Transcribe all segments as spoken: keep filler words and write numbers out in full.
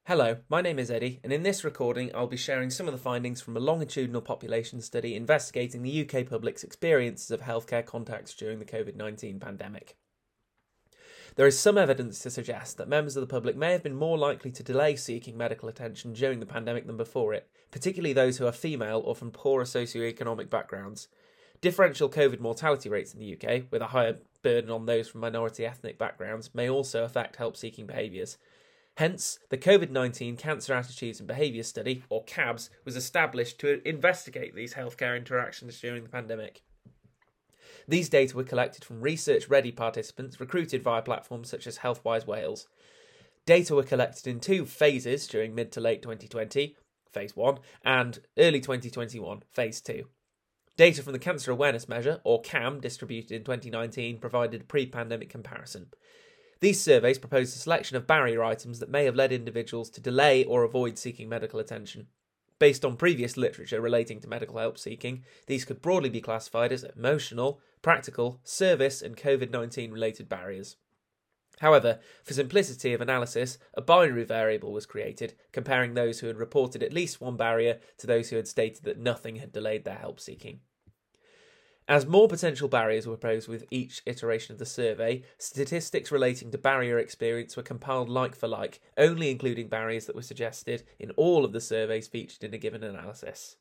Hello, my name is Eddie, and in this recording I'll be sharing some of the findings from a longitudinal population study investigating the U K public's experiences of healthcare contacts during the COVID nineteen pandemic. There is some evidence to suggest that members of the public may have been more likely to delay seeking medical attention during the pandemic than before it, particularly those who are female or from poorer socioeconomic backgrounds. Differential COVID mortality rates in the U K, with a higher burden on those from minority ethnic backgrounds, may also affect help-seeking behaviours. Hence, the COVID nineteen Cancer Attitudes and Behaviours Study, or CABS, was established to investigate these healthcare interactions during the pandemic. These data were collected from research-ready participants recruited via platforms such as Healthwise Wales. Data were collected in two phases during mid to late twenty twenty, Phase one, and early twenty twenty-one, Phase two. Data from the Cancer Awareness Measure, or CAM, distributed in twenty nineteen, provided a pre-pandemic comparison. These surveys proposed a selection of barrier items that may have led individuals to delay or avoid seeking medical attention. Based on previous literature relating to medical help seeking, these could broadly be classified as emotional, practical, service and COVID nineteen related barriers. However, for simplicity of analysis, a binary variable was created, comparing those who had reported at least one barrier to those who had stated that nothing had delayed their help seeking. As more potential barriers were proposed with each iteration of the survey, statistics relating to barrier experience were compiled like for like, only including barriers that were suggested in all of the surveys featured in a given analysis.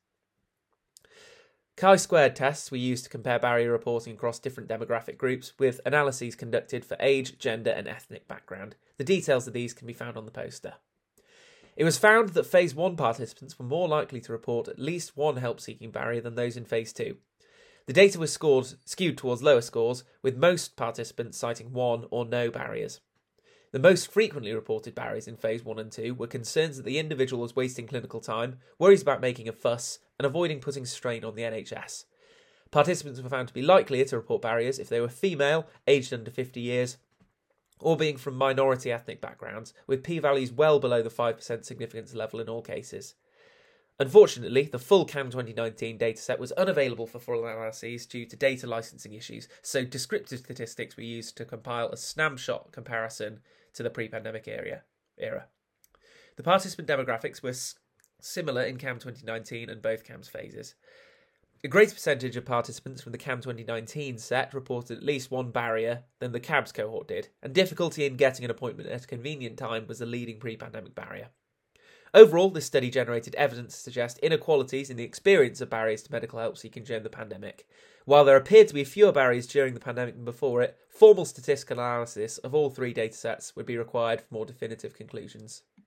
Chi-squared tests were used to compare barrier reporting across different demographic groups, with analyses conducted for age, gender and ethnic background. The details of these can be found on the poster. It was found that Phase one participants were more likely to report at least one help-seeking barrier than those in Phase two. The data was scored, skewed towards lower scores, with most participants citing one or no barriers. The most frequently reported barriers in Phase one and two were concerns that the individual was wasting clinical time, worries about making a fuss, and avoiding putting strain on the N H S. Participants were found to be likelier to report barriers if they were female, aged under fifty years, or being from minority ethnic backgrounds, with p-values well below the five percent significance level in all cases. Unfortunately, the full CAM twenty nineteen dataset was unavailable for full analyses due to data licensing issues, so descriptive statistics were used to compile a snapshot comparison to the pre-pandemic era. era. The participant demographics were s- similar in CAM twenty nineteen and both CAMS phases. A greater percentage of participants from the CAM twenty nineteen set reported at least one barrier than the CABS cohort did, and difficulty in getting an appointment at a convenient time was the leading pre-pandemic barrier. Overall, this study generated evidence to suggest inequalities in the experience of barriers to medical help seeking during the pandemic. While there appeared to be fewer barriers during the pandemic than before it, formal statistical analysis of all three datasets would be required for more definitive conclusions.